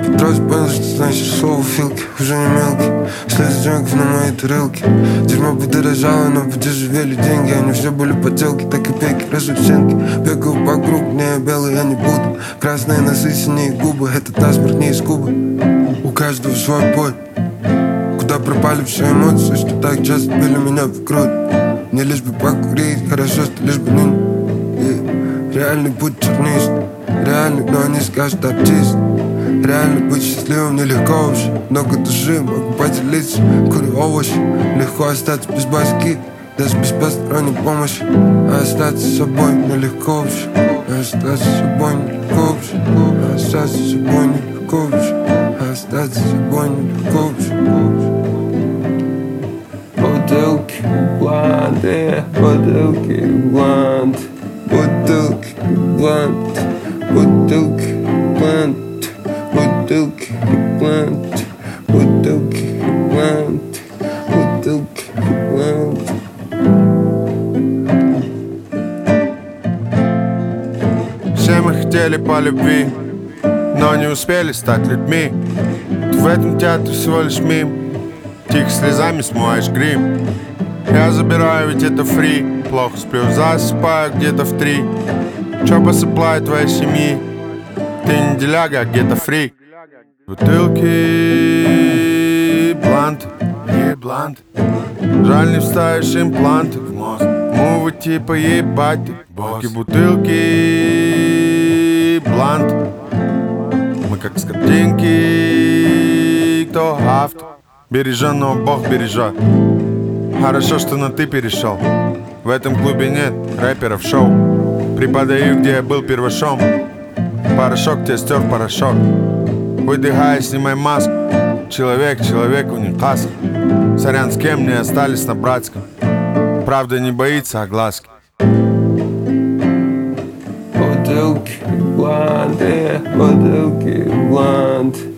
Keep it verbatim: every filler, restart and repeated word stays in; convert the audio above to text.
Трос понял, что значит слово филки. Уже не мелкий, слезы джонков на моей тарелке. Дерьмо подорожало, но подешевели деньги. Они все были подделки, так и пеки, разученки. Бегаю вокруг, не белый я не буду. Красные носы, синие губы, этот паспорт не из Кубы. У каждого свой бой. Куда пропали все эмоции, что так часто били меня в грудь. Мне лишь бы покурить, хорошо, что лишь бы не... Yeah. Реальный путь чернист, реальный, но они скажут артист. Реально быть счастливым нелегко вообще. Много души, могу поделиться, курю овощи. Легко остаться без башки, даже без посторонней помощи. А остаться собой нелегко вообще. А остаться собой нелегко вообще. А остаться собой нелегко вообще. А остаться собой нелегко вообще. Бутылки, бланты, бутылки, блант. Бутылки, блант, бутылки, блант. Бутылки, блант, бутылки, блант, бутылки, блант. Все мы хотели по любви, но не успели стать людьми. Ты в этом театре всего лишь мим, тихо слезами смываешь грим. Я забираю, ведь это фри. Плохо сплю, засыпаю где-то в три. Чё посыпаю твоей семьи? Ты не деляга, а где-то фрик. Бутылки, блант, е блант. Жаль, не вставишь импланты в мозг. Мувы типа ебать ты, боги. Бутылки, блант. Мы как с картинки, кто автор. Береженного Бог бережет. Хорошо, что на ты перешел. В этом клубе нет рэперов шоу. Преподаю, где я был первошом. Порошок тебе стер порошок. Выдыхай, снимай маску. Человек, человеку не каска. Сорян, с кем не остались на братском. Правда не боится огласки. Бутылки, бланты, бутылки, блант.